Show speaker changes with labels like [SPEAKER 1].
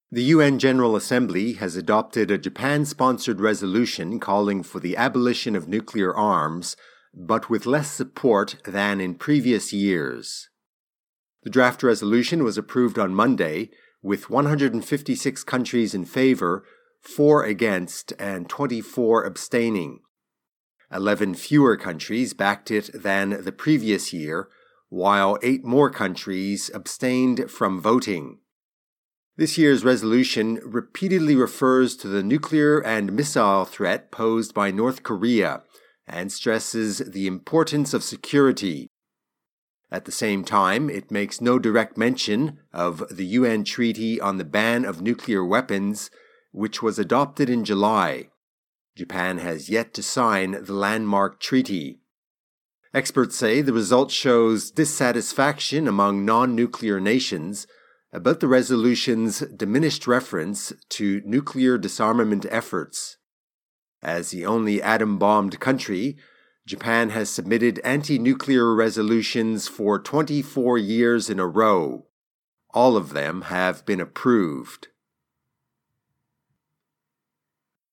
[SPEAKER 1] The UN General Assembly has adopted a Japan-sponsored resolution calling for the abolition of nuclear arms, but with less support than in previous years. The draft resolution was approved on Monday, with 156 countries in favor, 4 against, and 24 abstaining. 11 fewer countries backed it than the previous year, while 8 more countries abstained from voting. This year's resolution repeatedly refers to the nuclear and missile threat posed by North Korea and stresses the importance of security. At the same time, it makes no direct mention of the UN Treaty on the Ban of Nuclear Weapons, which was adopted in July. Japan has yet to sign the landmark treaty. Experts say the result shows dissatisfaction among non-nuclear nations about the resolution's diminished reference to nuclear disarmament efforts. As the only atom-bombed country, Japan has submitted anti-nuclear resolutions for 24 years in a row. All of them have been approved.